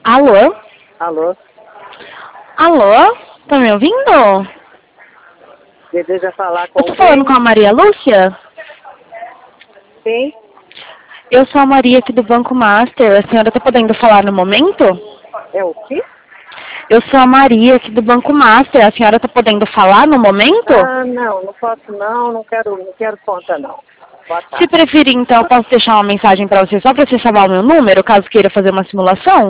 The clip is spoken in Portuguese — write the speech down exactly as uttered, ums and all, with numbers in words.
Alô? Alô? Alô? Tá me ouvindo? Deseja falar com Eu tô quem? falando com a Maria Lúcia? Sim? Eu sou a Maria aqui do Banco Master. A senhora tá podendo falar no momento? É o quê? Eu sou a Maria aqui do Banco Master. A senhora tá podendo falar no momento? Ah, não, não posso não, não quero, não quero conta não. Boa Se tarde. preferir, então, eu posso deixar uma mensagem pra você só pra você salvar o meu número, caso queira fazer uma simulação?